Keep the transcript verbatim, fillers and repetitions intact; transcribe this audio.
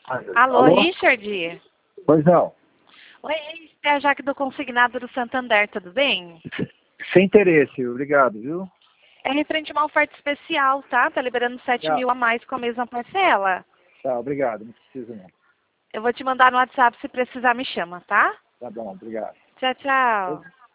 Alô, Alô? Richard? Pois não. Oi, é a Jaque do Consignado do Santander, tudo bem? Sem interesse, obrigado, viu? É referente a uma oferta especial, tá? Tá liberando sete Tá. mil a mais com a mesma parcela. Tá, obrigado, não precisa não. Eu vou te mandar no WhatsApp, se precisar me chama, tá? Tá bom, obrigado. Tchau, tchau.